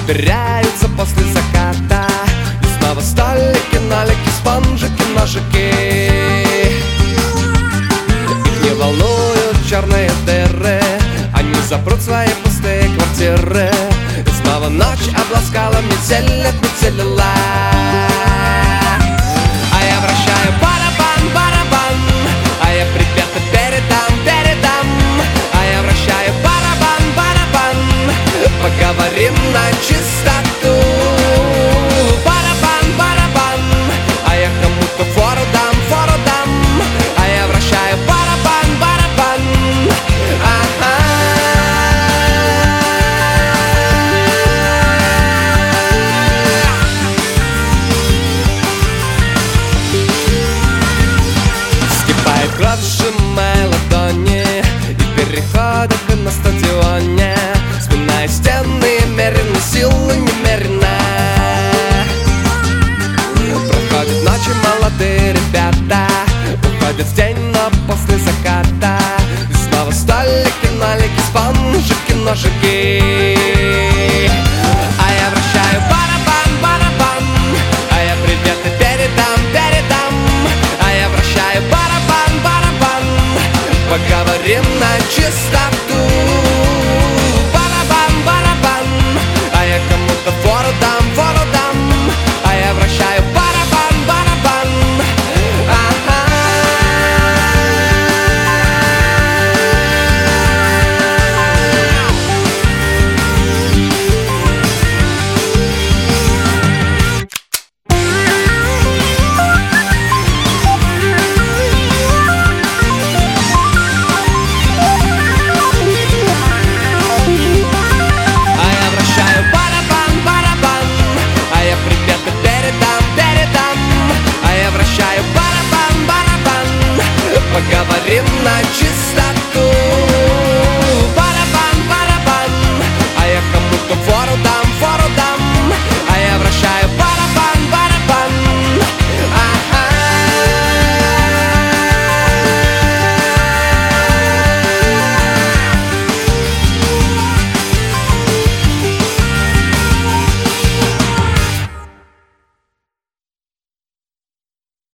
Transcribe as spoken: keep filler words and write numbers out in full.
теряются после заката. И снова столики, налики, спонжики, ножики. Их не волнуют черные дыры, они запрут свои пустые квартиры. И снова ночь обласкала метель, метелила. А я вращаю барабан, барабан, а я приветы передам, передам. А я вращаю барабан, барабан, поговорим на чистоту. Барабан, барабан, а я кому-то фору дам, фору дам. А я вращаю барабан, барабан, ага. Скипает кровь, сжимая ладони, и переходах на стадионе, сминая стены, мерено силы немерено. Проходят ночи молодые ребята, уходят в день, но после заката. И снова столики, налики, спонжики, ножики. А я вращаю барабан, барабан, а я приветы передам, передам. А я вращаю барабан, барабан, поговорим на чистоту.